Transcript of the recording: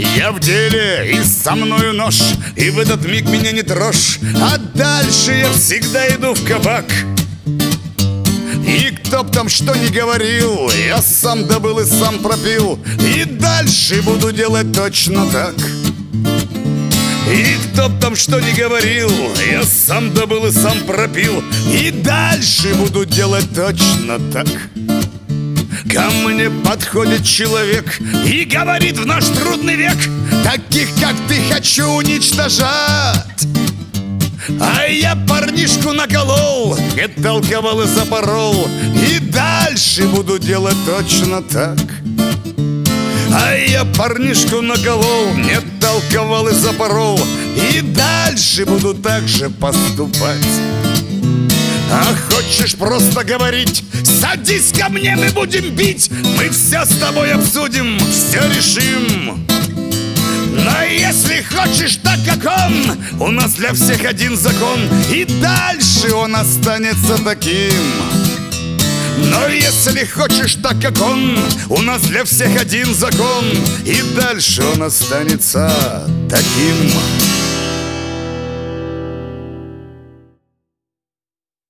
Я в деле, и со мною нож, и в этот миг меня не трожь. А дальше я всегда иду в кабак. И кто б там что ни говорил, я сам добыл и сам пропил, и дальше буду делать точно так. И кто б там что ни говорил, я сам добыл и сам пропил, и дальше буду делать точно так. Ко мне подходит человек и говорит в наш трудный век: таких, как ты, хочу уничтожать. А я парнишку наколол, не толковал и запорол, и дальше буду делать точно так. А я парнишку наколол, не толковал и запорол, и дальше буду так же поступать. А хочешь просто говорить, садись ко мне, мы будем бить, мы все с тобой обсудим, все решим. Но если хочешь так, как он, у нас для всех один закон, и дальше он останется таким. Но если хочешь так, как он, у нас для всех один закон, и дальше он останется таким.